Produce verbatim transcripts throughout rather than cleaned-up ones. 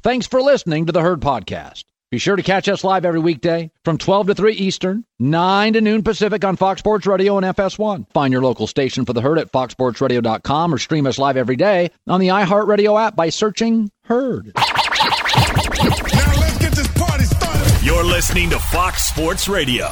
Thanks for listening to the Herd Podcast. Be sure to catch us live every weekday from twelve to three Eastern, nine to noon Pacific on Fox Sports Radio and F S one. Find your local station for the Herd at fox sports radio dot com or stream us live every day on the iHeartRadio app by searching Herd. Now let's get this party started. You're listening to Fox Sports Radio.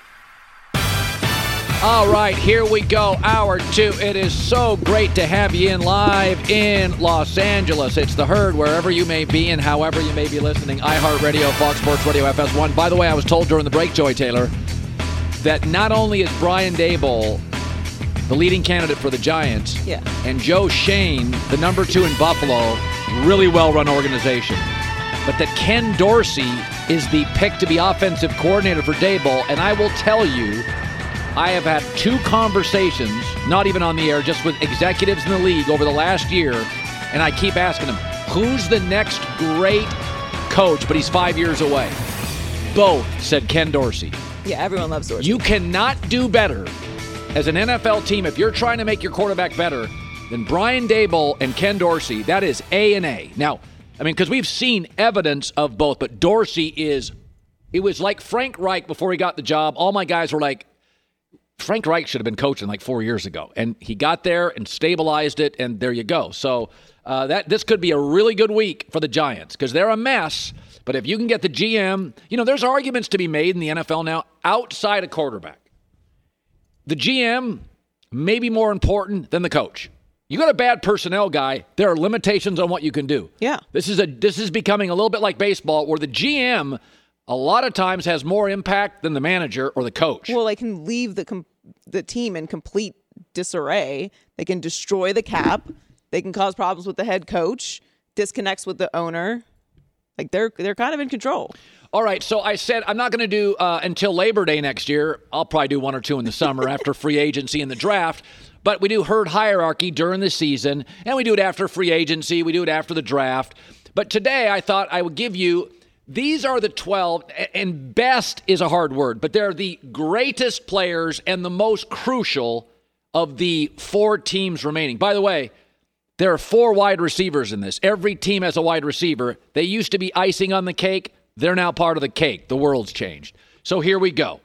All right, here we go. Hour two. It is so great to have you in live in Los Angeles. It's the Herd, wherever you may be and however you may be listening. iHeartRadio, Fox Sports Radio, F S one. By the way, I was told during the break, Joy Taylor, that not only is Brian Daboll the leading candidate for the Giants, yeah. and Joe Shane, the number two in Buffalo, really well-run organization, but that Ken Dorsey is the pick to be offensive coordinator for Daboll, and I will tell you, I have had two conversations, not even on the air, just with executives in the league over the last year, and I keep asking them, who's the next great coach, but he's five years away? Both said Ken Dorsey. Yeah, everyone loves Dorsey. You cannot do better as an N F L team if you're trying to make your quarterback better than Brian Daboll and Ken Dorsey. That is A and A. Now, I mean, because we've seen evidence of both, but Dorsey is, it was like Frank Reich before he got the job. All my guys were like, Frank Reich should have been coaching like four years ago, and he got there and stabilized it, and there you go. So uh, that this could be a really good week for the Giants because they're a mess, but if you can get the G M, you know, there's arguments to be made in the N F L now outside of quarterback. The G M may be more important than the coach. You got a bad personnel guy, there are limitations on what you can do. Yeah. This is a this is becoming a little bit like baseball where the G M a lot of times has more impact than the manager or the coach. Well, they can leave the com- the team in complete disarray. They can destroy the cap. They can cause problems with the head coach, disconnects with the owner. Like they're they're kind of in control. All right, so I said I'm not going to do uh, until Labor Day next year. I'll probably do one or two in the summer after free agency and the draft. But we do Herd hierarchy during the season, and we do it after free agency. We do it after the draft. But today I thought I would give you, these are the twelve, and best is a hard word, but they're the greatest players and the most crucial of the four teams remaining. By the way, there are four wide receivers in this. Every team has a wide receiver. They used to be icing on the cake. They're now part of the cake. The world's changed. So here we go.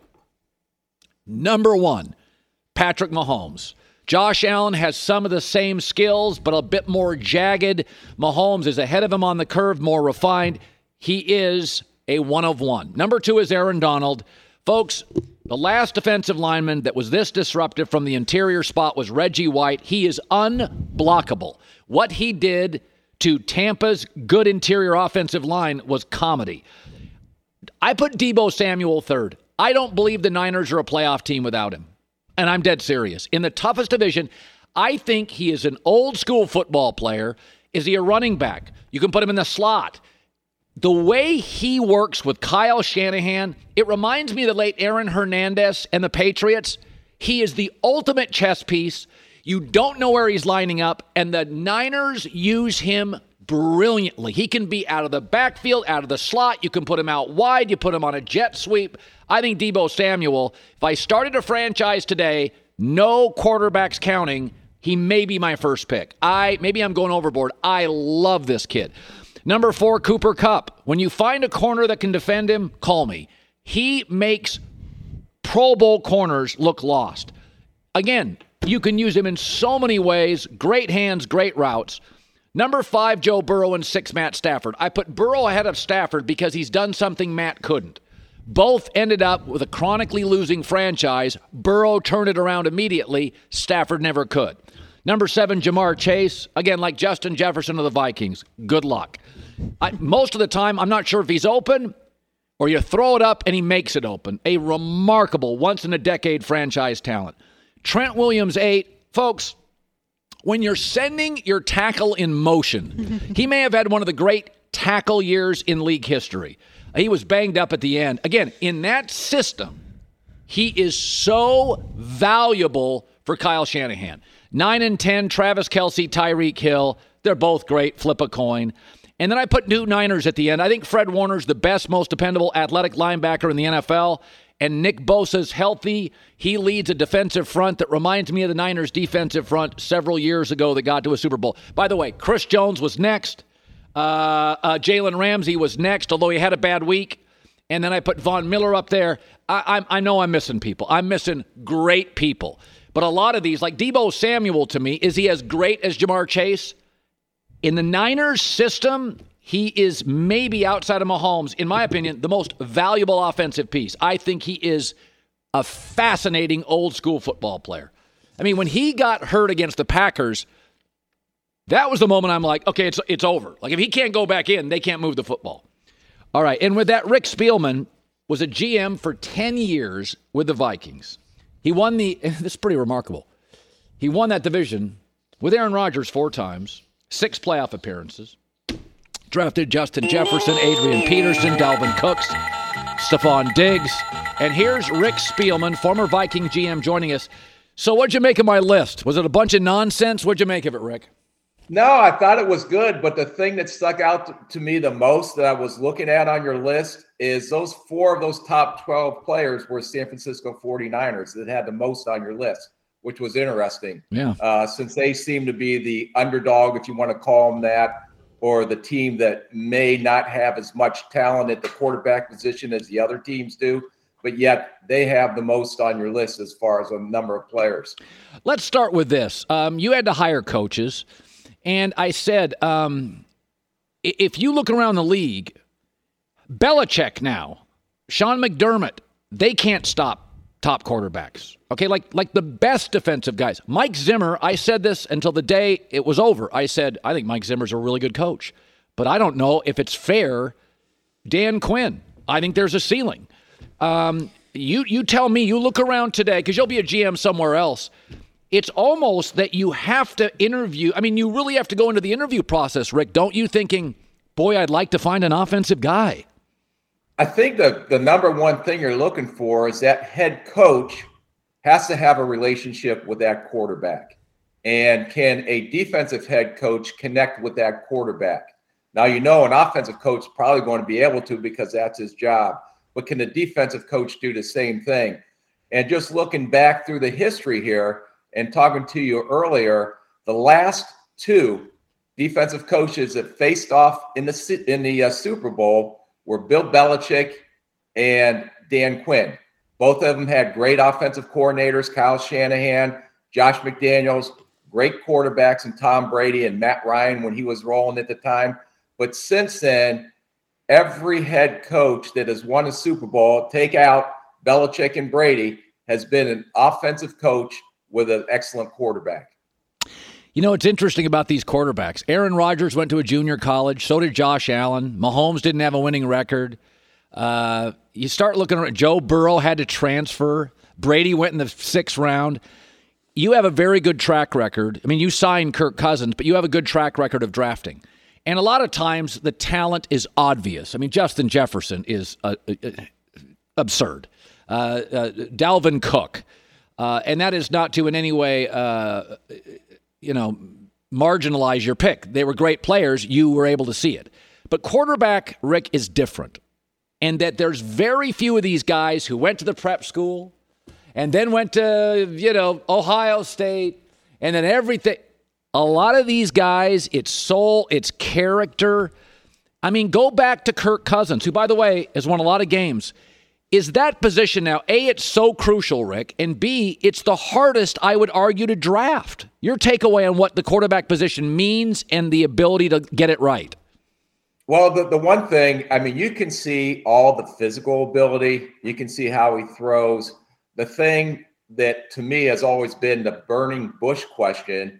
Number one, Patrick Mahomes. Josh Allen has some of the same skills, but a bit more jagged. Mahomes is ahead of him on the curve, more refined. He is a one of one. Number two is Aaron Donald. Folks, the last defensive lineman that was this disruptive from the interior spot was Reggie White. He is unblockable. What he did to Tampa's good interior offensive line was comedy. I put Deebo Samuel third. I don't believe the Niners are a playoff team without him. And I'm dead serious. In the toughest division, I think he is an old school football player. Is he a running back? You can put him in the slot. The way he works with Kyle Shanahan, it reminds me of the late Aaron Hernandez and the Patriots. He is the ultimate chess piece. You don't know where he's lining up, and the Niners use him brilliantly. He can be out of the backfield, out of the slot. You can put him out wide. You put him on a jet sweep. I think Deebo Samuel, if I started a franchise today, no quarterbacks counting, he may be my first pick. I maybe I'm going overboard. I love this kid. Number four, Cooper Kupp. When you find a corner that can defend him, call me. He makes Pro Bowl corners look lost. Again, you can use him in so many ways. Great hands, great routes. Number five, Joe Burrow, and six, Matt Stafford. I put Burrow ahead of Stafford because he's done something Matt couldn't. Both ended up with a chronically losing franchise. Burrow turned it around immediately. Stafford never could. Number seven, Jamar Chase. Again, like Justin Jefferson of the Vikings. Good luck. I, most of the time, I'm not sure if he's open or you throw it up and he makes it open. A remarkable, once-in-a-decade franchise talent. Trent Williams, eight. Folks, when you're sending your tackle in motion, he may have had one of the great tackle years in league history. He was banged up at the end. Again, in that system, he is so valuable for Kyle Shanahan. Nine and ten, Travis Kelce, Tyreek Hill. They're both great. Flip a coin. And then I put New Niners at the end. I think Fred Warner's the best, most dependable athletic linebacker in the N F L. And Nick Bosa's healthy. He leads a defensive front that reminds me of the Niners' defensive front several years ago that got to a Super Bowl. By the way, Chris Jones was next. Uh, uh, Jalen Ramsey was next, although he had a bad week. And then I put Von Miller up there. I, I, I know I'm missing people. I'm missing great people. But a lot of these, like Deebo Samuel to me, is he as great as Jamar Chase? In the Niners system, he is maybe outside of Mahomes, in my opinion, the most valuable offensive piece. I think he is a fascinating old school football player. I mean, when he got hurt against the Packers, that was the moment I'm like, okay, it's it's over. Like, if he can't go back in, they can't move the football. All right, and with that, Rick Spielman was a G M for ten years with the Vikings. He won the, this is pretty remarkable, he won that division with Aaron Rodgers four times, six playoff appearances, drafted Justin Jefferson, Adrian Peterson, Dalvin Cooks, Stephon Diggs, and here's Rick Spielman, former Viking G M, joining us. So what'd you make of my list? Was it a bunch of nonsense? What'd you make of it, Rick? No, I thought it was good, but the thing that stuck out to, to me the most that I was looking at on your list is those four of those top twelve players were San Francisco forty-niners that had the most on your list, which was interesting. Yeah. Uh, since they seem to be the underdog, if you want to call them that, or the team that may not have as much talent at the quarterback position as the other teams do, but yet they have the most on your list as far as a number of players. Let's start with this. Um, you had to hire coaches. And I said, um, if you look around the league, Belichick now, Sean McDermott, they can't stop top quarterbacks. Okay, like like the best defensive guys. Mike Zimmer, I said this until the day it was over. I said, I think Mike Zimmer's a really good coach. But I don't know if it's fair. Dan Quinn, I think there's a ceiling. Um, you, you tell me, you look around today, because you'll be a G M somewhere else. It's almost that you have to interview. I mean, you really have to go into the interview process, Rick, don't you, thinking, boy, I'd like to find an offensive guy. I think the, the number one thing you're looking for is that head coach has to have a relationship with that quarterback. And can a defensive head coach connect with that quarterback? Now, you know, an offensive coach is probably going to be able to because that's his job. But can the defensive coach do the same thing? And just looking back through the history here, and talking to you earlier, the last two defensive coaches that faced off in the in the uh, Super Bowl were Bill Belichick and Dan Quinn. Both of them had great offensive coordinators, Kyle Shanahan, Josh McDaniels, great quarterbacks, and Tom Brady and Matt Ryan when he was rolling at the time. But since then, every head coach that has won a Super Bowl, take out Belichick and Brady, has been an offensive coach with an excellent quarterback. You know, it's interesting about these quarterbacks. Aaron Rodgers went to a junior college. So did Josh Allen. Mahomes didn't have a winning record. Uh, you start looking at Joe Burrow had to transfer. Brady went in the sixth round. You have a very good track record. I mean, you signed Kirk Cousins, but you have a good track record of drafting. And a lot of times the talent is obvious. I mean, Justin Jefferson is uh, uh, absurd. Uh, uh, Dalvin Cook. Uh, and that is not to in any way, uh, you know, marginalize your pick. They were great players. You were able to see it. But quarterback, Rick, is different. And that there's very few of these guys who went to the prep school and then went to, you know, Ohio State and then everything. A lot of these guys, it's soul, it's character. I mean, go back to Kirk Cousins, who, by the way, has won a lot of games. Is that position now, A, it's so crucial, Rick, and B, it's the hardest, I would argue, to draft. Your takeaway on what the quarterback position means and the ability to get it right. Well, the, the one thing, I mean, you can see all the physical ability. You can see how he throws. The thing that, to me, has always been the burning bush question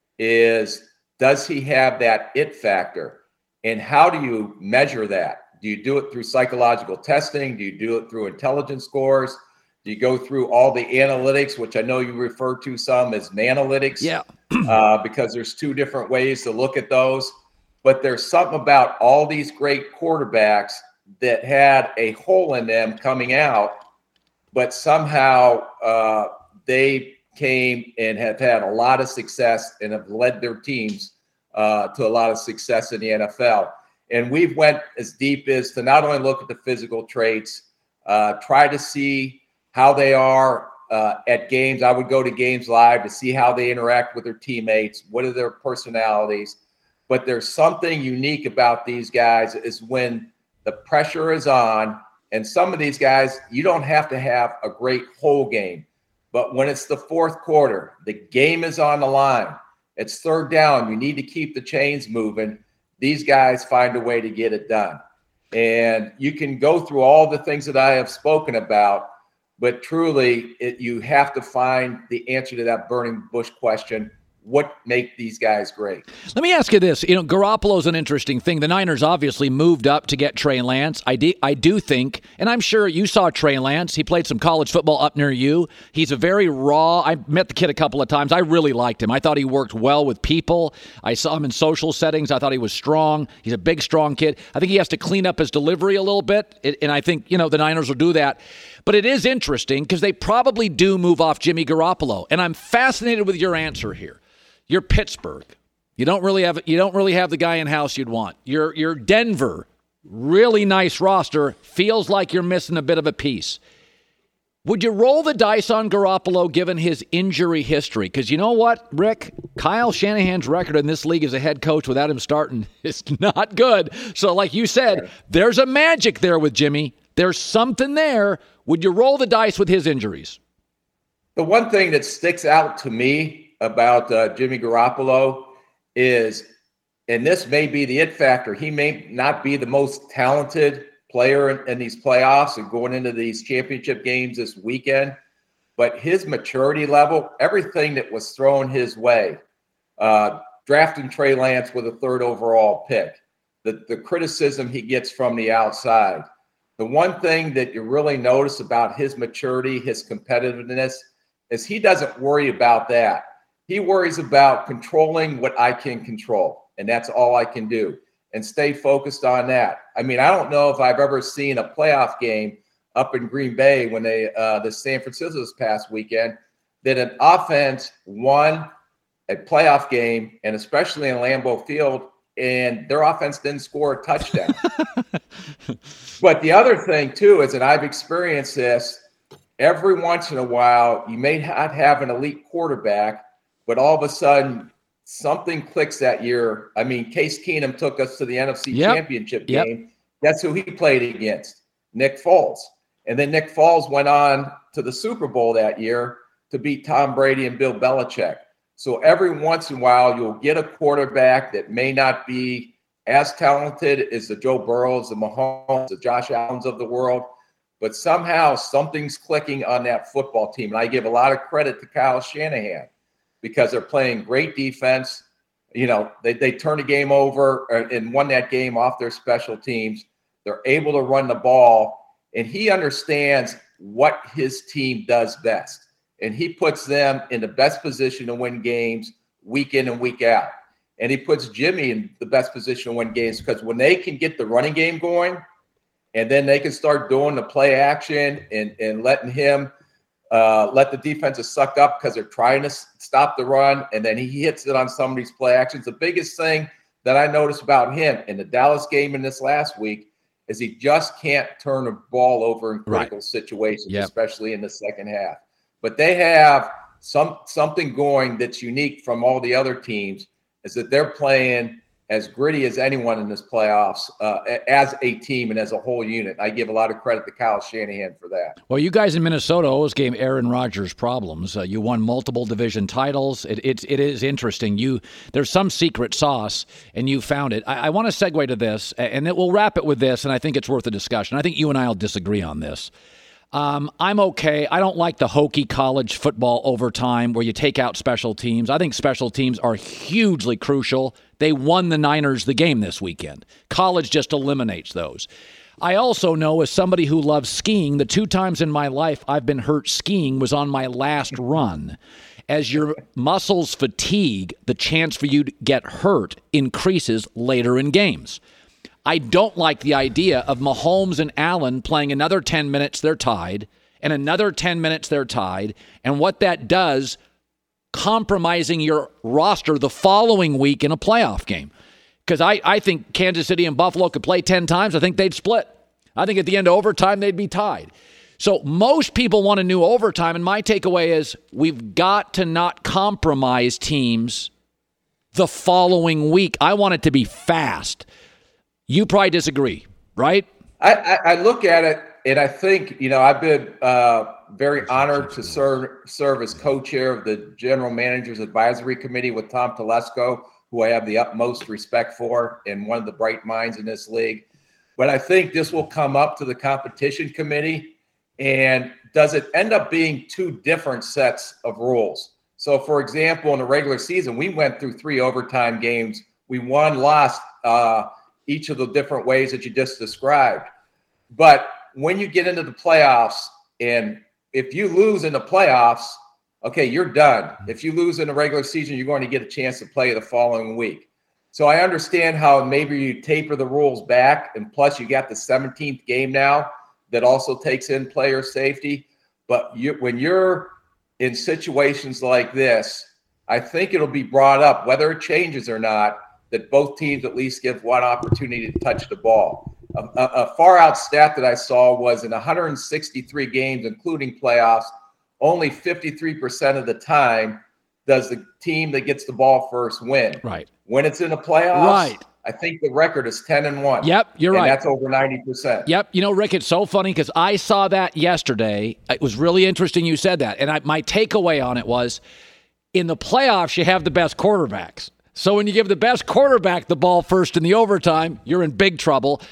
is, does he have that it factor? And how do you measure that? Do you do it through psychological testing? Do you do it through intelligence scores? Do you go through all the analytics, which I know you refer to some as manalytics? Yeah. uh, because there's two different ways to look at those. But there's something about all these great quarterbacks that had a hole in them coming out, but somehow uh, they came and have had a lot of success and have led their teams uh, to a lot of success in the N F L. And we've went as deep as to not only look at the physical traits, uh, try to see how they are uh, at games. I would go to games live to see how they interact with their teammates. What are their personalities? but there's something unique about these guys is when the pressure is on, and some of these guys, you don't have to have a great whole game, but when it's the fourth quarter, the game is on the line, it's third down, you need to keep the chains moving. These guys find a way to get it done. And you can go through all the things that I have spoken about, but truly it, you have to find the answer to that burning bush question. What make these guys great? Let me ask you this. You know, Garoppolo's an interesting thing. The Niners obviously moved up to get Trey Lance. I, de- I do think, and I'm sure you saw Trey Lance. He played some college football up near you. He's a very raw. I met the kid a couple of times. I really liked him. I thought he worked well with people. I saw him in social settings. I thought he was strong. He's a big, strong kid. I think he has to clean up his delivery a little bit, and I think, you know, the Niners will do that. But it is interesting because they probably do move off Jimmy Garoppolo, and I'm fascinated with your answer here. You're Pittsburgh. You don't really have you don't really have the guy in house you'd want. You're you're Denver. Really nice roster. Feels like you're missing a bit of a piece. Would you roll the dice on Garoppolo given his injury history? Because you know what, Rick? Kyle Shanahan's record in this league as a head coach without him starting is not good. So like you said, there's a magic there with Jimmy. There's something there. Would you roll the dice with his injuries? The one thing that sticks out to me about uh, Jimmy Garoppolo is, and this may be the it factor, he may not be the most talented player in, in these playoffs and going into these championship games this weekend, but his maturity level, everything that was thrown his way, uh, drafting Trey Lance with a third overall pick, the, the criticism he gets from the outside, the one thing that you really notice about his maturity, his competitiveness, is he doesn't worry about that. He worries about controlling what I can control, and that's all I can do, and stay focused on that. I mean, I don't know if I've ever seen a playoff game up in Green Bay when they uh, the San Francisco this past weekend that an offense won a playoff game, and especially in Lambeau Field, and their offense didn't score a touchdown. But the other thing, too, is that I've experienced this every once in a while. You may not have an elite quarterback, but all of a sudden, something clicks that year. I mean, Case Keenum took us to the N F C yep. Championship yep. game. That's who he played against, Nick Foles. And then Nick Foles went on to the Super Bowl that year to beat Tom Brady and Bill Belichick. So every once in a while, you'll get a quarterback that may not be as talented as the Joe Burrows, the Mahomes, the Josh Allens of the world, but somehow something's clicking on that football team. And I give a lot of credit to Kyle Shanahan, because they're playing great defense. You know, they, they turned the game over and won that game off their special teams. They're able to run the ball, and he understands what his team does best. And he puts them in the best position to win games week in and week out. And he puts Jimmy in the best position to win games, because when they can get the running game going, and then they can start doing the play action and, and letting him Uh, let the defenses suck up because they're trying to s- stop the run, and then he hits it on some of these play actions. The biggest thing that I noticed about him in the Dallas game in this last week is he just can't turn the ball over in critical right. situations, yep. especially in the second half. But they have some something going that's unique from all the other teams, is that they're playing as gritty as anyone in this playoffs uh, as a team and as a whole unit. I give a lot of credit to Kyle Shanahan for that. Well, you guys in Minnesota always gave Aaron Rodgers problems. Uh, you won multiple division titles. It, it, it is interesting. You There's some secret sauce, and you found it. I, I want to segue to this, and it, we'll wrap it with this, and I think it's worth a discussion. I think you and I will disagree on this. Um, I'm okay. I don't like the hokey college football overtime where you take out special teams. I think special teams are hugely crucial. They won the Niners the game this weekend. College just eliminates those. I also know, as somebody who loves skiing, the two times in my life I've been hurt skiing was on my last run. As your muscles fatigue, the chance for you to get hurt increases later in games. I don't like the idea of Mahomes and Allen playing another ten minutes, they're tied, and another ten minutes, they're tied, and what that does, compromising your roster the following week in a playoff game. Because I, I think Kansas City and Buffalo could play ten times. I think they'd split. I think at the end of overtime, they'd be tied. So most people want a new overtime, and my takeaway is we've got to not compromise teams the following week. I want it to be fast. You probably disagree, right? I, I, I look at it, and I think, you know, I've been uh, very honored to serve serve as co-chair of the General Managers Advisory Committee with Tom Telesco, who I have the utmost respect for and one of the bright minds in this league. But I think this will come up to the competition committee. And does it end up being two different sets of rules? So, for example, in the regular season, we went through three overtime games. We won, lost uh, each of the different ways that you just described. But when you get into the playoffs, and if you lose in the playoffs, okay, you're done. If you lose in the regular season, you're going to get a chance to play the following week. So I understand how maybe you taper the rules back, and plus you got the seventeenth game now that also takes in player safety. But you, when you're in situations like this, I think it'll be brought up, whether it changes or not, that both teams at least give one opportunity to touch the ball. A, a, a far out stat that I saw was in one hundred sixty-three games, including playoffs, only fifty-three percent of the time does the team that gets the ball first win. Right. When it's in the playoffs, right. I think the record is ten and one. Yep, you're and right. That's over ninety percent. Yep. You know, Rick, it's so funny because I saw that yesterday. It was really interesting you said that. And I, my takeaway on it was, in the playoffs, you have the best quarterbacks. So when you give the best quarterback the ball first in the overtime, you're in big trouble.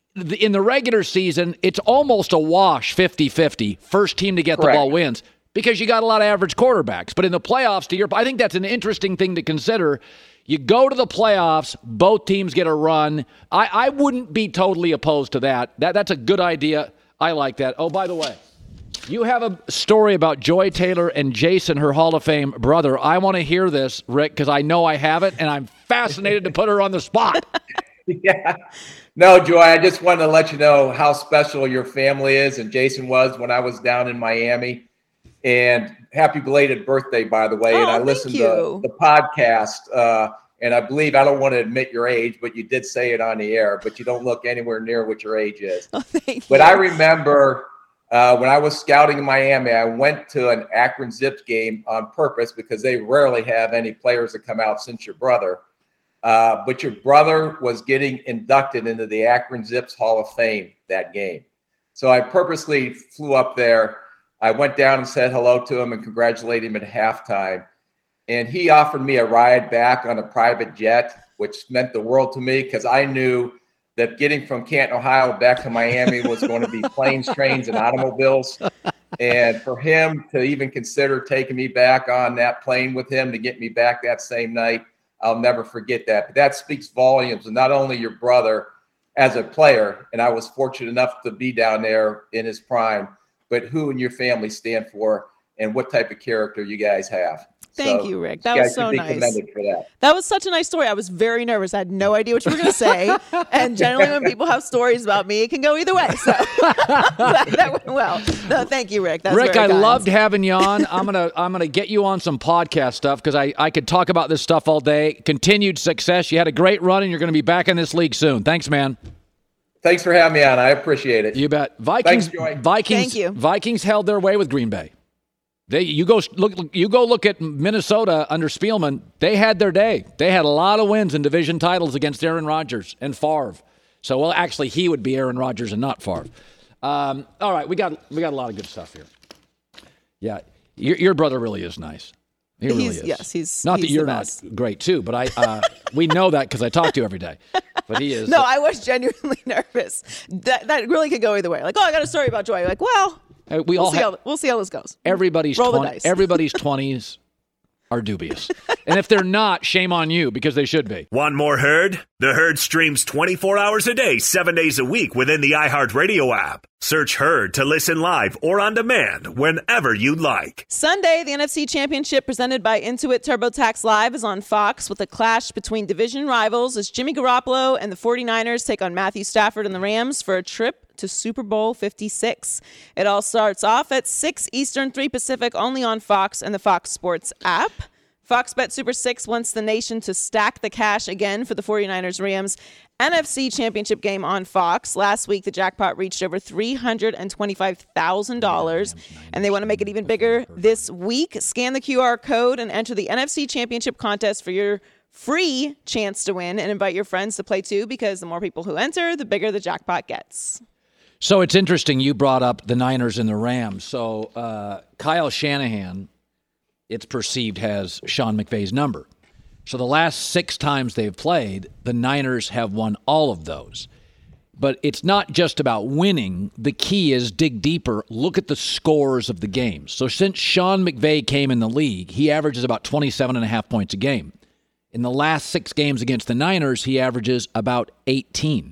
In the regular season, it's almost a wash, fifty-fifty. First team to get Correct. the ball wins because you got a lot of average quarterbacks. But in the playoffs, to your, I think that's an interesting thing to consider. You go to the playoffs, both teams get a run. I, I wouldn't be totally opposed to that. That. That's a good idea. I like that. Oh, by the way, you have a story about Joy Taylor and Jason, her Hall of Fame brother. I want to hear this, Rick, because I know I have it, and I'm fascinated to put her on the spot. Yeah. No, Joy, I just wanted to let you know how special your family is, and Jason was when I was down in Miami. And happy belated birthday, by the way. Oh, and I thank listened you. to the podcast, uh, and I believe, I don't want to admit your age, but you did say it on the air, but you don't look anywhere near what your age is. Oh, thank But you. I remember uh, when I was scouting in Miami, I went to an Akron Zips game on purpose because they rarely have any players that come out since your brother. Uh, but your brother was getting inducted into the Akron Zips Hall of Fame that game. So I purposely flew up there. I went down and said hello to him and congratulated him at halftime. And he offered me a ride back on a private jet, which meant the world to me because I knew that getting from Canton, Ohio back to Miami was going to be planes, trains, and automobiles. And for him to even consider taking me back on that plane with him to get me back that same night, I'll never forget that. But that speaks volumes of not only your brother as a player, and I was fortunate enough to be down there in his prime, but who and your family stand for and what type of character you guys have. Thank So you, Rick. That you was guys so should be nice. commended for that. That was such a nice story. I was very nervous. I had no idea what you were going to say. And generally when people have stories about me, it can go either way. So that, that went well. No, thank you, Rick. That's Rick, very I kind. loved having you on. I'm gonna I'm gonna get you on some podcast stuff because I, I could talk about this stuff all day. Continued success. You had a great run, and you're going to be back in this league soon. Thanks, man. Thanks for having me on. I appreciate it. You bet. Vikings. Thanks, Joy. Vikings. Thank you. Vikings held their way with Green Bay. They you go look you go look at Minnesota under Spielman. They had their day. They had a lot of wins in division titles against Aaron Rodgers and Favre. So well, actually, he would be Aaron Rodgers and not Favre. Um, all right, we got we got a lot of good stuff here. Yeah, your, your brother really is nice. He really He's- is. yes, he's- not that he's you're the not best. great too, but I uh, we know that because I talk to you every day. But he is. No, I was genuinely nervous. That that really could go either way. Like, oh, I got a story about Joy. Like, well, Uh, we we'll all see, have, how, we'll see how this goes. everybody's Roll the twenty, dice. everybody's twenties are dubious, and if they're not, shame on you because they should be. Want more Herd? The Herd streams twenty-four hours a day, seven days a week within the iHeartRadio app. Search Herd to listen live or on demand whenever you like. Sunday, the N F C Championship presented by Intuit TurboTax Live is on Fox with a clash between division rivals as Jimmy Garoppolo and the 49ers take on Matthew Stafford and the Rams for a trip to Super Bowl fifty-six. It all starts off at six Eastern, three Pacific, only on Fox and the Fox Sports app. Fox Bet Super six wants the nation to stack the cash again for the 49ers Rams N F C Championship game on Fox. Last week, the jackpot reached over three hundred twenty-five thousand dollars, and they want to make it even bigger this week. Scan the Q R code and enter the N F C Championship contest for your free chance to win and invite your friends to play too, because the more people who enter, the bigger the jackpot gets. So it's interesting you brought up the Niners and the Rams. So uh, Kyle Shanahan, it's perceived, has Sean McVay's number. So the last six times they've played, the Niners have won all of those. But it's not just about winning. The key is dig deeper. Look at the scores of the games. So since Sean McVay came in the league, he averages about twenty-seven and a half points a game. In the last six games against the Niners, he averages about eighteen.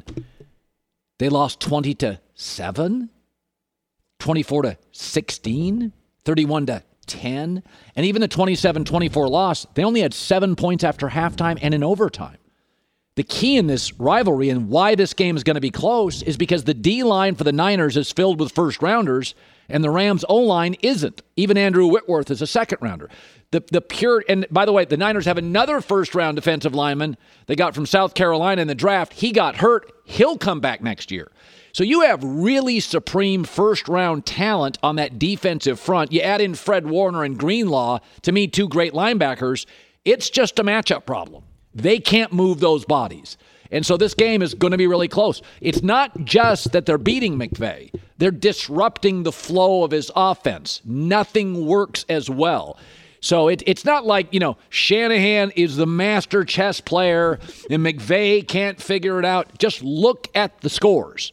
They lost twenty to seven, twenty-four to sixteen, thirty-one to ten. And even the twenty-seven twenty-four loss, they only had seven points after halftime and in overtime. The key in this rivalry and why this game is going to be close is because the D-line for the Niners is filled with first-rounders, and the Rams' O-line isn't. Even Andrew Whitworth is a second-rounder. The the pure and by the way, the Niners have another first-round defensive lineman they got from South Carolina in the draft. He got hurt. He'll come back next year. So you have really supreme first-round talent on that defensive front. You add in Fred Warner and Greenlaw, to me, two great linebackers. It's just a matchup problem. They can't move those bodies. And so this game is going to be really close. It's not just that they're beating McVay. They're disrupting the flow of his offense. Nothing works as well. So it, it's not like, you know, Shanahan is the master chess player and McVay can't figure it out. Just look at the scores.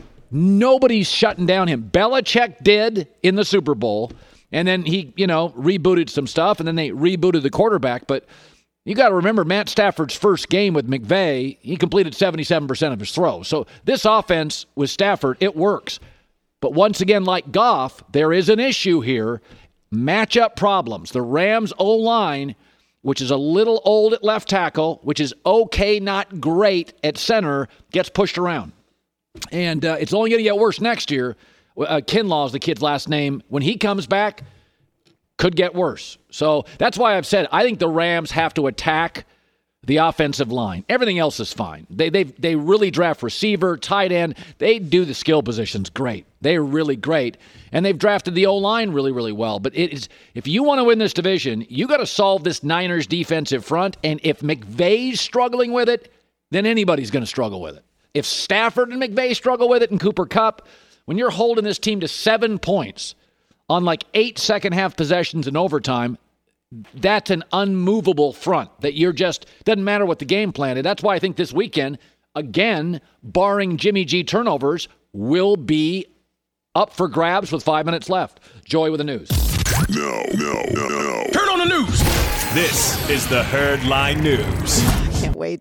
Nobody's shutting down him. Belichick did in the Super Bowl, and then he, you know, rebooted some stuff, and then they rebooted the quarterback. But you got to remember, Matt Stafford's first game with McVay, he completed seventy-seven percent of his throws. So this offense with Stafford, it works. But once again, like Goff, there is an issue here. Matchup problems. The Rams' O-line, which is a little old at left tackle, which is okay, not great at center, gets pushed around. And uh, it's only going to get worse next year. Uh, Kinlaw is the kid's last name. When he comes back, could get worse. So that's why I've said I think the Rams have to attack the offensive line. Everything else is fine. They they they really draft receiver, tight end. They do the skill positions great. They're really great. And they've drafted the O-line really, really well. But it is if you want to win this division, you got to solve this Niners defensive front. And if McVay's struggling with it, then anybody's going to struggle with it. If Stafford and McVay struggle with it and Cooper Kupp, when you're holding this team to seven points on like eight second-half possessions in overtime, that's an unmovable front that you're just, doesn't matter what the game plan is. That's why I think this weekend, again, barring Jimmy G turnovers, will be up for grabs with five minutes left. Joy with the news. No, no, no, no. Turn on the news. This is the Herd Line News. I can't wait.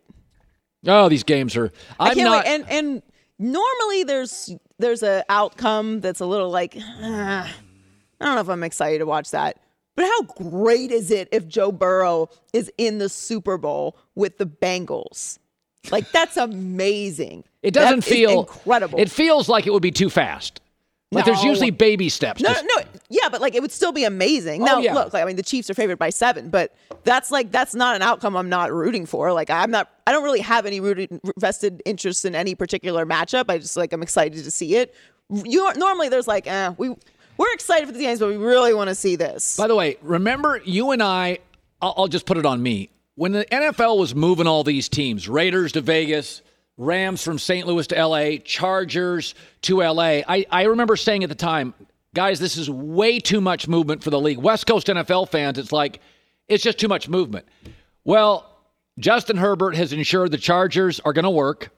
Oh, these games are, I'm I can't not. wait. And, and normally there's there's an outcome that's a little like, ah, I don't know if I'm excited to watch that. But how great is it if Joe Burrow is in the Super Bowl with the Bengals? Like, that's amazing. It doesn't that feel incredible. It feels like it would be too fast. Like No. there's usually baby steps. No, to- no, yeah, but like it would still be amazing. Oh, Now, yeah. look, like, I mean, the Chiefs are favored by seven, but that's like that's not an outcome I'm not rooting for. Like, I'm not, I don't really have any rooted, vested interest in any particular matchup. I just like I'm excited to see it. You normally there's like, eh, we we're excited for the games, but we really want to see this. By the way, remember you and I, I'll, I'll just put it on me. When the N F L was moving all these teams, Raiders to Vegas, Rams from Saint Louis to L A, Chargers to L A, I, I remember saying at the time, guys, this is way too much movement for the league. West Coast N F L fans, it's like, it's just too much movement. Well, Justin Herbert has ensured the Chargers are going to work.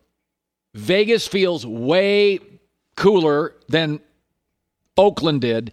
Vegas feels way cooler than Oakland did.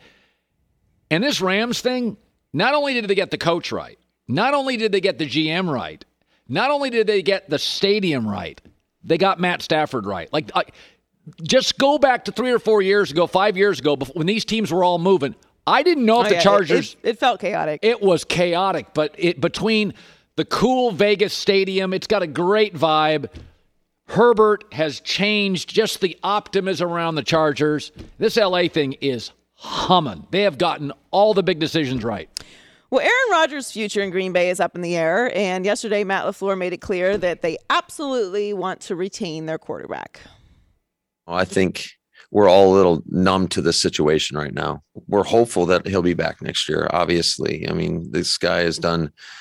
And this Rams thing, not only did they get the coach right, not only did they get the G M right, not only did they get the stadium right, they got Matt Stafford right. Like, I, just go back to three or four years ago, five years ago, before, when these teams were all moving. I didn't know if Oh, the yeah, Chargers. It, it, it felt chaotic. It was chaotic, but it between the cool Vegas stadium, it's got a great vibe. Herbert has changed just the optimism around the Chargers. This L A thing is humming. They have gotten all the big decisions right. Well, Aaron Rodgers' future in Green Bay is up in the air, and yesterday Matt LaFleur made it clear that they absolutely want to retain their quarterback. Well, I think we're all a little numb to this situation right now. We're hopeful that he'll be back next year, obviously. I mean, this guy has done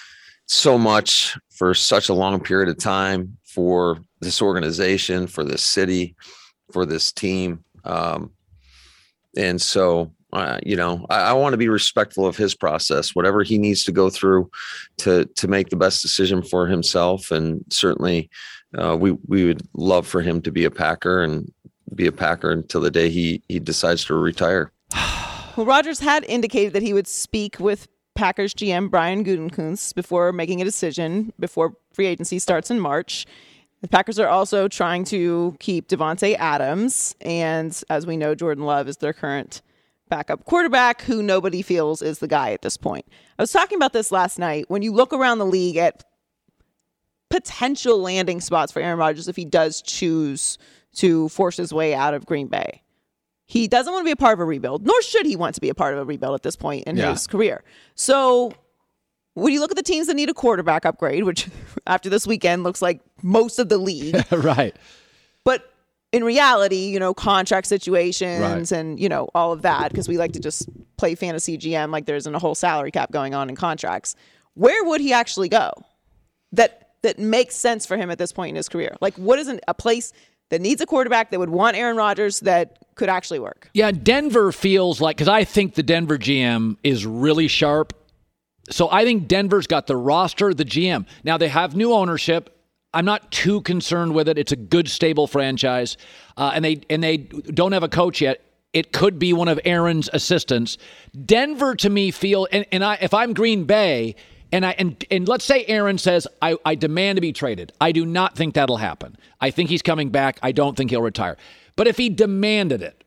so much for such a long period of time for this organization, for this city, for this team. Um, and so, uh, you know, I, I want to be respectful of his process, whatever he needs to go through to, to make the best decision for himself. And certainly uh, we, we would love for him to be a Packer and be a Packer until the day he, he decides to retire. Well, Rodgers had indicated that he would speak with Packers G M Brian Gutekunst before making a decision before free agency starts in March. The Packers are also trying to keep Davante Adams, and as we know, Jordan Love is their current backup quarterback, who nobody feels is the guy at this point. I was talking about this last night. When you look around the league at potential landing spots for Aaron Rodgers if he does choose to force his way out of Green Bay, he doesn't want to be a part of a rebuild, nor should he want to be a part of a rebuild at this point in yeah. his career. So when you look at the teams that need a quarterback upgrade, which after this weekend looks like most of the league. Right. But in reality, you know, contract situations right. and, you know, all of that, because we like to just play fantasy G M like there isn't a whole salary cap going on in contracts. Where would he actually go that that makes sense for him at this point in his career? Like, what is an, a place that needs a quarterback that would want Aaron Rodgers that could actually work? Yeah, Denver feels like, because I think the Denver G M is really sharp. So I think Denver's got the roster, the G M. Now, they have new ownership. I'm not too concerned with it. It's a good, stable franchise. Uh, and they and they don't have a coach yet. It could be one of Aaron's assistants. Denver, to me, feel, and, and I, if I'm Green Bay, and I and and let's say Aaron says, I, I demand to be traded. I do not think that'll happen. I think he's coming back. I don't think he'll retire. But if he demanded it,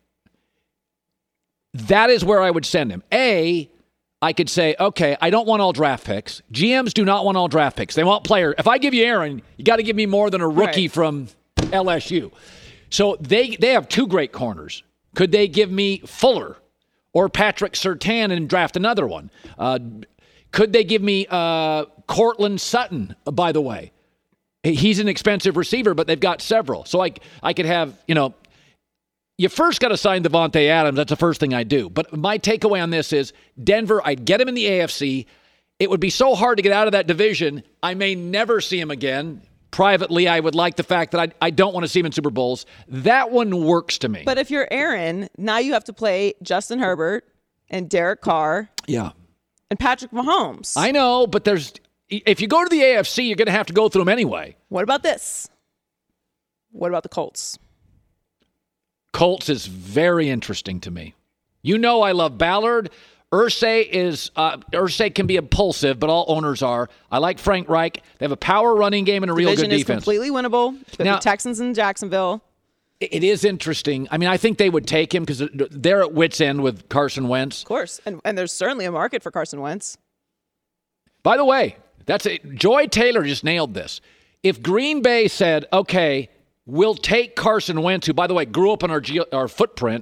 that is where I would send him. A, I could say, okay, I don't want all draft picks. G Ms do not want all draft picks. They want player. If I give you Aaron, you got to give me more than a rookie right. from L S U. So they they have two great corners. Could they give me Fuller or Patrick Surtain and draft another one? Uh, could they give me uh, Cortland Sutton, by the way? He's an expensive receiver, but they've got several. So I, I could have, you know, you first got to sign Davante Adams. That's the first thing I do. But my takeaway on this is Denver, I'd get him in the A F C. It would be so hard to get out of that division. I may never see him again. Privately, I would like the fact that I, I don't want to see him in Super Bowls. That one works to me. But if you're Aaron, now you have to play Justin Herbert and Derek Carr. Yeah. And Patrick Mahomes. I know, but there's if you go to the A F C, you're going to have to go through them anyway. What about this? What about the Colts? Colts is very interesting to me. You know I love Ballard. Irsay is uh, Irsay can be impulsive, but all owners are. I like Frank Reich. They have a power running game and a real Division good is defense. Completely winnable. Now, the Texans in Jacksonville. It is interesting. I mean, I think they would take him because they're at wit's end with Carson Wentz. Of course, and and there's certainly a market for Carson Wentz. By the way, that's a, Joy Taylor just nailed this. If Green Bay said, "Okay, we'll take Carson Wentz," who, by the way, grew up in our ge- our footprint.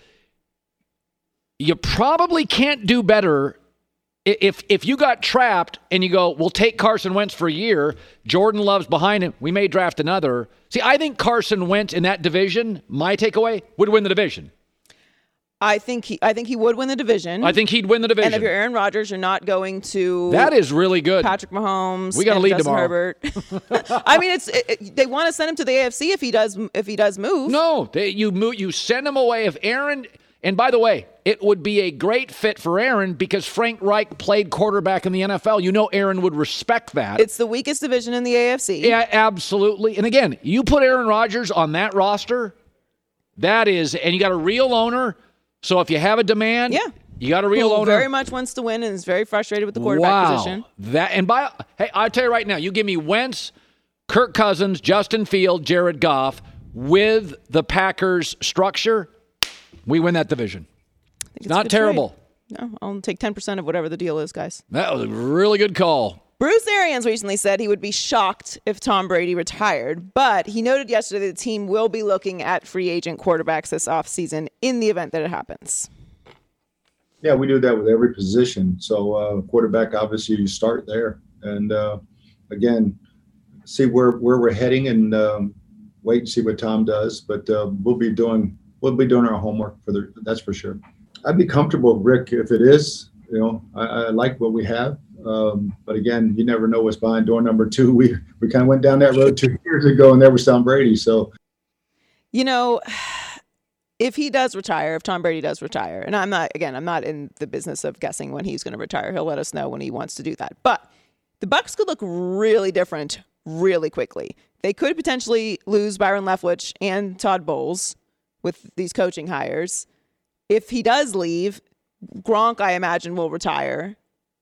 You probably can't do better if if you got trapped and you go, we'll take Carson Wentz for a year. Jordan Love's behind him. We may draft another. See, I think Carson Wentz in that division, my takeaway, would win the division. I think he I think he would win the division. I think he'd win the division. And if you're Aaron Rodgers, you're not going to that is really good. Patrick Mahomes. We got to lead Justin tomorrow. Herbert. I mean, it's it, it, they want to send him to the A F C if he does if he does move. No, they, you move, you send him away. If Aaron. And by the way, it would be a great fit for Aaron because Frank Reich played quarterback in the N F L. You know Aaron would respect that. It's the weakest division in the A F C. Yeah, absolutely. And again, you put Aaron Rodgers on that roster, that is, and you got a real owner. So if you have a demand, yeah. you got a real Who owner. very much wants to win and is very frustrated with the quarterback wow. position. That and by hey, I'll tell you right now, you give me Wentz, Kirk Cousins, Justin Fields, Jared Goff with the Packers structure, we win that division. It's, it's not terrible. Trade. No, I'll take ten percent of whatever the deal is, guys. That was a really good call. Bruce Arians recently said he would be shocked if Tom Brady retired, but he noted yesterday the team will be looking at free agent quarterbacks this offseason in the event that it happens. Yeah, we do that with every position. So uh, quarterback, obviously, you start there. And, uh, again, see where, where we're heading and um, wait and see what Tom does. But uh, we'll be doing – We'll be doing our homework for the, that's for sure. I'd be comfortable, Rick, if it is. You know, I, I like what we have. Um, but again, you never know what's behind door number two. We we kind of went down that road two years ago, and there was Tom Brady. So, you know, if he does retire, if Tom Brady does retire, and I'm not, again, I'm not in the business of guessing when he's going to retire. He'll let us know when he wants to do that. But the Bucs could look really different really quickly. They could potentially lose Byron Leftwich and Todd Bowles with these coaching hires. If he does leave, Gronk, I imagine, will retire.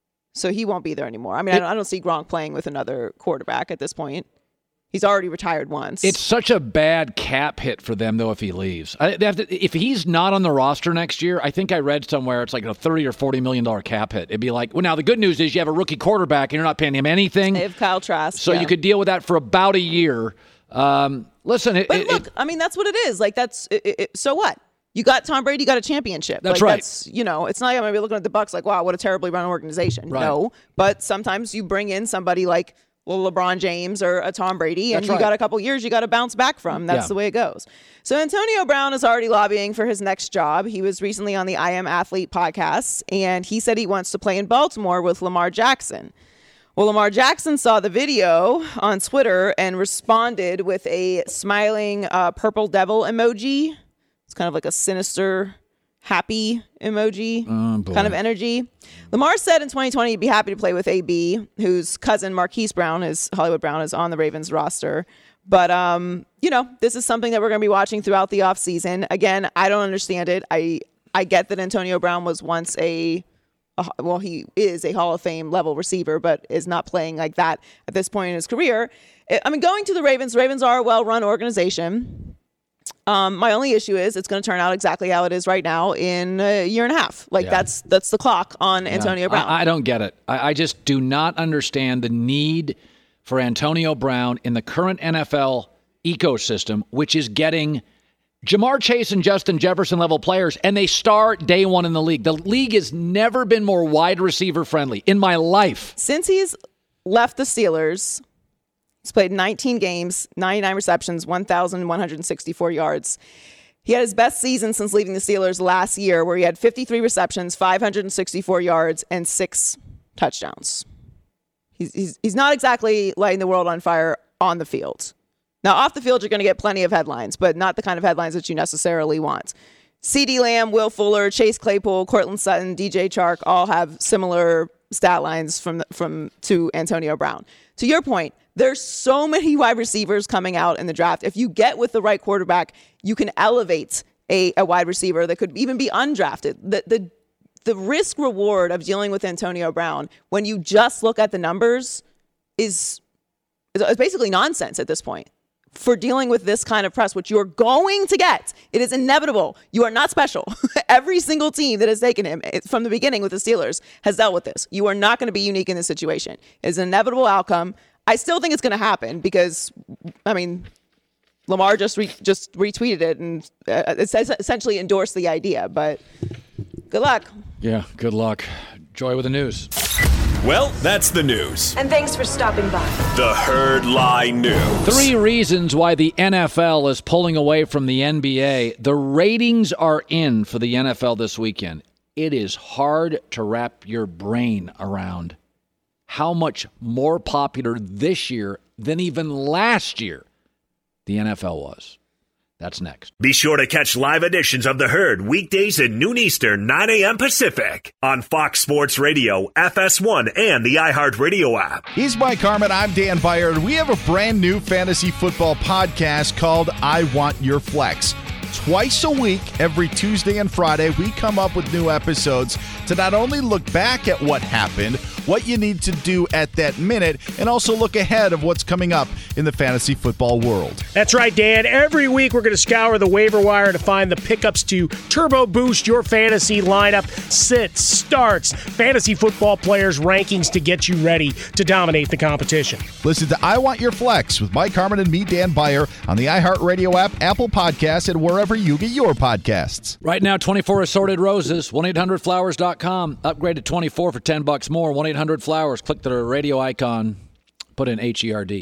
So he won't be there anymore. I mean, I don't, I don't see Gronk playing with another quarterback at this point. He's already retired once. It's such a bad cap hit for them, though, if he leaves. I, they have to, if he's not on the roster next year, I think I read somewhere it's like a thirty or forty million dollars cap hit. It'd be like, well, now the good news is you have a rookie quarterback and you're not paying him anything. They have Kyle Trask. So yeah. you could deal with that for about a year. Um, listen. It, but it, look, it, I mean, that's what it is. Like, that's it, it, so what? You got Tom Brady, you got a championship. That's like, right. That's, you know, it's not like I'm going to be looking at the Bucs like, wow, what a terribly run organization. Right. No, but sometimes you bring in somebody like well, LeBron James or a Tom Brady, and That's you right. got a couple years you got to bounce back from. That's Yeah. the way it goes. So Antonio Brown is already lobbying for his next job. He was recently on the I Am Athlete podcast, and he said he wants to play in Baltimore with Lamar Jackson. Well, Lamar Jackson saw the video on Twitter and responded with a smiling uh, purple devil emoji. It's kind of like a sinister, happy emoji Oh, boy. kind of energy. Lamar said in twenty twenty he'd be happy to play with A B, whose cousin Marquise Brown, is Hollywood Brown, is on the Ravens roster. But, um, you know, this is something that we're going to be watching throughout the offseason. Again, I don't understand it. I, I get that Antonio Brown was once a well, he is a Hall of Fame level receiver, but is not playing like that at this point in his career. I mean, going to the Ravens, Ravens are a well-run organization. Um, my only issue is it's going to turn out exactly how it is right now in a year and a half. Like Yeah. that's that's the clock on Yeah. Antonio Brown. I, I don't get it. I, I just do not understand the need for Antonio Brown in the current N F L ecosystem, which is getting Jamar Chase and Justin Jefferson level players, and they start day one in the league. The league has never been more wide receiver friendly in my life. Since he's left the Steelers, he's played nineteen games, ninety-nine receptions, one thousand one hundred sixty-four yards. He had his best season since leaving the Steelers last year, where he had fifty-three receptions, five hundred sixty-four yards, and six touchdowns. He's, he's, he's not exactly lighting the world on fire on the field. Now, off the field, you're going to get plenty of headlines, but not the kind of headlines that you necessarily want. CeeDee Lamb, Will Fuller, Chase Claypool, Cortland Sutton, D J Chark all have similar stat lines from from to Antonio Brown. To your point, there's so many wide receivers coming out in the draft. If you get with the right quarterback, you can elevate a, a wide receiver that could even be undrafted. The, the, the risk reward of dealing with Antonio Brown, when you just look at the numbers, is, is basically nonsense at this point. For dealing with this kind of press, which you're going to get. It is inevitable. You are not special. Every single team that has taken him from the beginning with the Steelers has dealt with this. You are not going to be unique in this situation. It's an inevitable outcome. I still think it's going to happen because, I mean, Lamar just re- just retweeted it and uh, it says essentially endorsed the idea, but good luck. Yeah, good luck. Joy with the news. Well, that's the news. And thanks for stopping by. The Herd Lie News. Three reasons why the N F L is pulling away from the N B A. The ratings are in for the N F L this weekend. It is hard to wrap your brain around how much more popular this year than even last year the N F L was. That's next. Be sure to catch live editions of The Herd weekdays at noon Eastern, nine a.m. Pacific on Fox Sports Radio, F S one, and the iHeartRadio app. He's Mike Harmon. I'm Dan Byard. We have a brand new fantasy football podcast called I Want Your Flex. Twice a week, every Tuesday and Friday, we come up with new episodes to not only look back at what happened, what you need to do at that minute, and also look ahead of what's coming up in the fantasy football world. That's right, Dan. Every week we're going to scour the waiver wire to find the pickups to turbo boost your fantasy lineup, sits, starts, fantasy football players' rankings to get you ready to dominate the competition. Listen to I Want Your Flex with Mike Harmon and me, Dan Byer, on the iHeartRadio app, Apple Podcasts, and wherever you get your podcasts. Right now, twenty-four assorted roses, one eight hundred flowers dot com. Upgrade to twenty-four for ten bucks more, one eight hundred flowers. Click the radio icon, put in H E R D.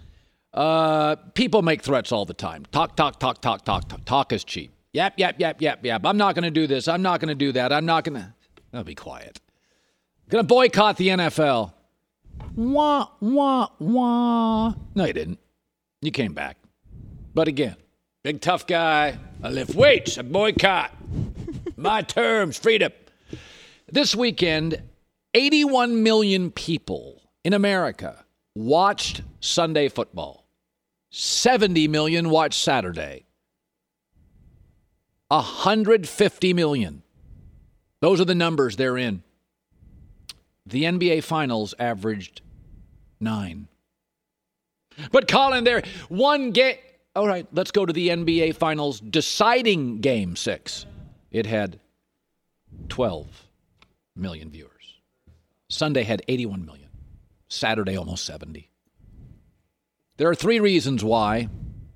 Uh, people make threats all the time. Talk, talk, talk, talk, talk, talk. Talk is cheap. Yap, yap, yap, yap, yap. I'm not going to do this. I'm not going to do that. I'm not going to. I'll be quiet. Gonna boycott the N F L. Wah, wah, wah. No, you didn't. You came back. But again, big tough guy. I lift weights. I boycott. My terms, freedom. This weekend, eighty-one million people in America watched Sunday football. seventy million watched Saturday. one hundred fifty million. Those are the numbers they're in. The N B A Finals averaged nine. But Colin, there, one game. All right, let's go to the N B A Finals deciding game six. It had twelve million viewers. Sunday had eighty-one million. Saturday, almost seventy. There are three reasons why.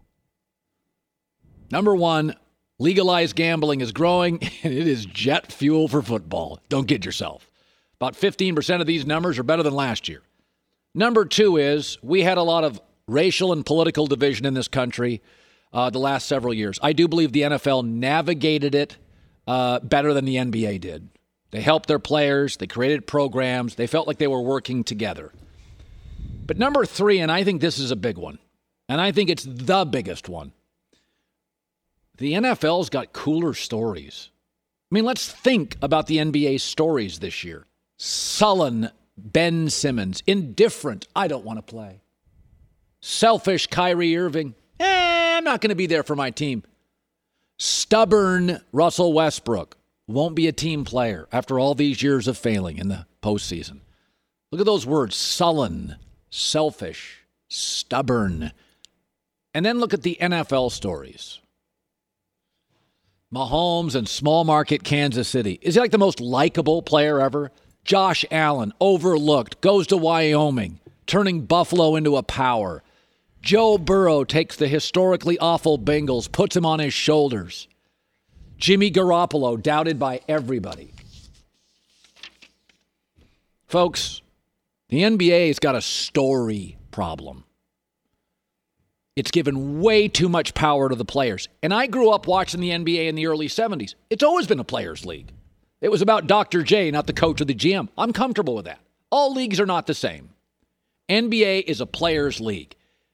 Number one, legalized gambling is growing, and it is jet fuel for football. Don't kid yourself. About fifteen percent of these numbers are better than last year. Number two is we had a lot of racial and political division in this country uh, the last several years. I do believe the N F L navigated it uh, better than the N B A did. They helped their players. They created programs. They felt like they were working together. But number three, and I think this is a big one, and I think it's the biggest one, the N F L's got cooler stories. I mean, let's think about the N B A stories this year. Sullen Ben Simmons. Indifferent, I don't want to play. Selfish Kyrie Irving. Eh, I'm not going to be there for my team. Stubborn Russell Westbrook. Won't be a team player after all these years of failing in the postseason. Look at those words. Sullen, selfish, stubborn. And then look at the N F L stories. Mahomes and small market Kansas City. Is he like the most likable player ever? Josh Allen, overlooked, goes to Wyoming, turning Buffalo into a power. Joe Burrow takes the historically awful Bengals, puts him on his shoulders. Jimmy Garoppolo, doubted by everybody. Folks, the N B A has got a story problem. It's given way too much power to the players. And I grew up watching the N B A in the early seventies. It's always been a players' league. It was about Doctor J, not the coach or the G M. I'm comfortable with that. All leagues are not the same. N B A is a players' league.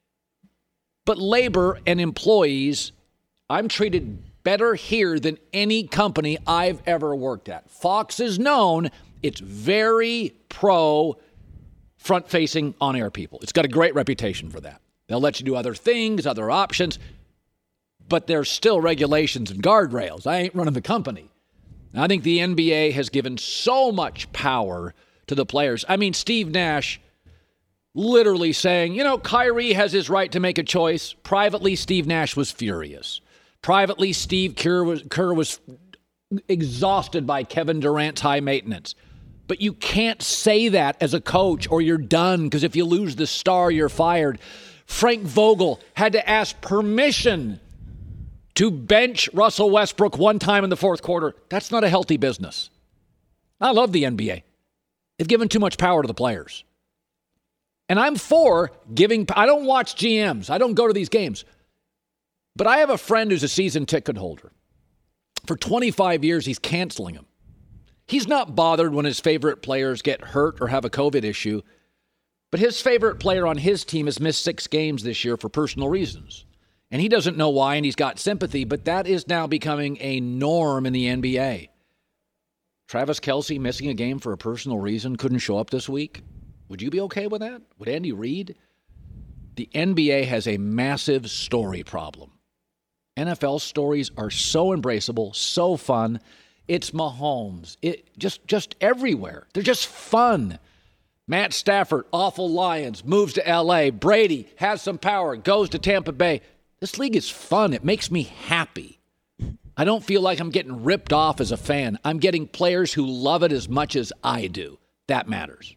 But labor and employees, I'm treated better here than any company I've ever worked at. Fox is known. It's very pro front-facing on-air people. It's got a great reputation for that. They'll let you do other things, other options, but there's still regulations and guardrails. I ain't running the company. I think the N B A has given so much power to the players. I mean, Steve Nash literally saying, you know, Kyrie has his right to make a choice. Privately, Steve Nash was furious. Privately, Steve Kerr was, Kerr was exhausted by Kevin Durant's high maintenance. But you can't say that as a coach or you're done, because if you lose the star, you're fired. Frank Vogel had to ask permission to bench Russell Westbrook one time in the fourth quarter. That's not a healthy business. I love the N B A. They've given too much power to the players. And I'm for giving, I don't watch G Ms. I don't go to these games. But I have a friend who's a season ticket holder. For twenty-five years, he's canceling them. He's not bothered when his favorite players get hurt or have a COVID issue. But his favorite player on his team has missed six games this year for personal reasons. And he doesn't know why, and he's got sympathy, but that is now becoming a norm in the N B A. Travis Kelce missing a game for a personal reason, couldn't show up this week. Would you be okay with that? Would Andy Reid? The N B A has a massive story problem. N F L stories are so embraceable, so fun. It's Mahomes. It just, just everywhere. They're just fun. Matt Stafford, awful Lions, moves to L A. Brady has some power, goes to Tampa Bay. This league is fun. It makes me happy. I don't feel like I'm getting ripped off as a fan. I'm getting players who love it as much as I do. That matters.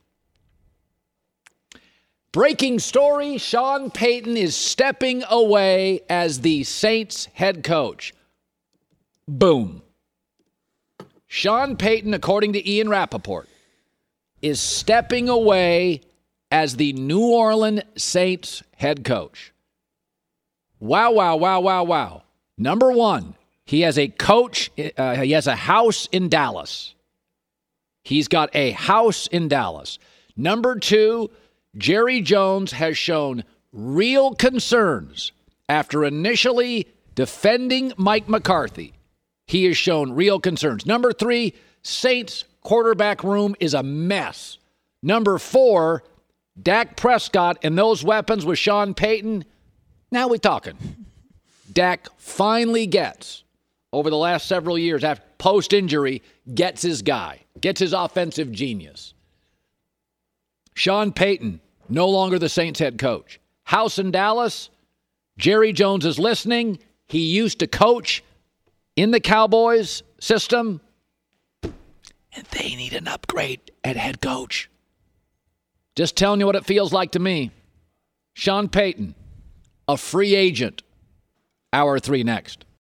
Breaking story, Sean Payton is stepping away as the Saints head coach. Boom. Sean Payton, according to Ian Rappaport, is stepping away as the New Orleans Saints head coach. Wow, wow, wow, wow, wow. Number one, he has a coach, uh, he has a house in Dallas. He's got a house in Dallas. Number two, Jerry Jones has shown real concerns after initially defending Mike McCarthy. He has shown real concerns. Number three, Saints quarterback room is a mess. Number four, Dak Prescott and those weapons with Sean Payton. Now we talking. Dak finally gets, over the last several years, after post-injury, gets his guy, gets his offensive genius. Sean Payton, no longer the Saints head coach. House in Dallas, Jerry Jones is listening. He used to coach in the Cowboys system, and they need an upgrade at head coach. Just telling you what it feels like to me. Sean Payton, a free agent. Hour three next.